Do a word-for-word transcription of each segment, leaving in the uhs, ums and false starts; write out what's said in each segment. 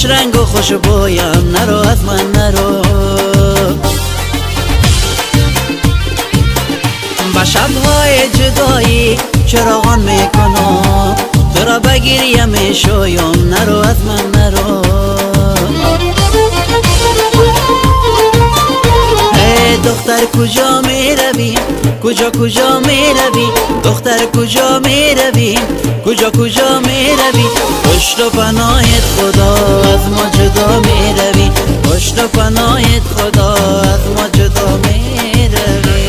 خوش رنگ و خوش بویم نرو از من نرو. با شبهای جدایی چراغان میکنم تو را بگیریم میشویم نرو از من نرو. ای دختر کجا می روی کجا کجا می روی دختر کجا می روی کجا کجا می روی پشت و پناهت خدا از ما جدا می روی پشت و پناهت خدا از ما جدا می روی.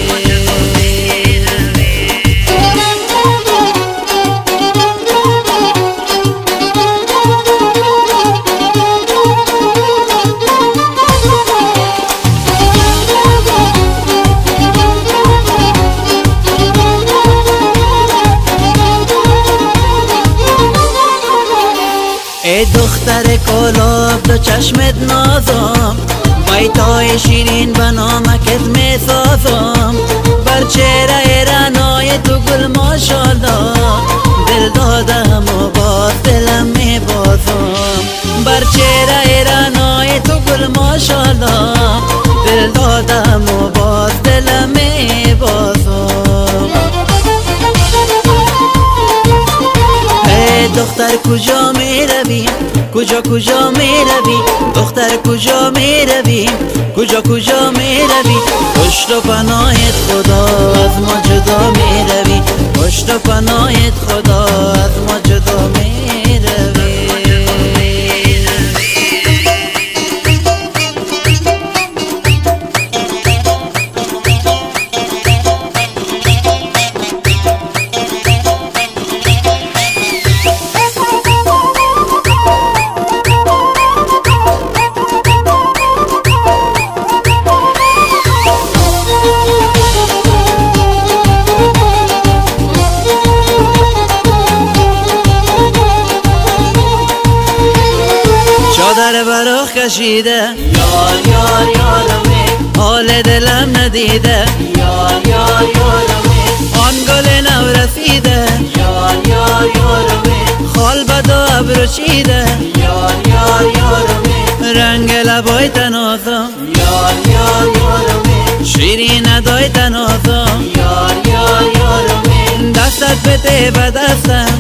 ای دختر کلاب دو چشمت نازم بیتای شیرین به نامکت می سازم بر چهره رنای تو گل ماشالله دل دادم و باز دلم می بازم بر چهره رنای تو گل ماشالله دل دادم و باز دلم می بازم. ای دختر کجا می روی کجا کجا می روی دختر کجا می روی کجا کجا می روی پشت و پناهت خدا از ما جدا می روی پشت و پناهت خدا از ما جدا می روی. چادر براخ کشیده یار یار یارمی حال دلم ندیده یار یار یارمی آن گل نو رسیده یار یار یارمی خال بد و ابرو چیده یار یار یارمی رنگ لبای تنازم یار یار یارمی شیرین ادای تنازم یار یار یارمی دستت بده به دستم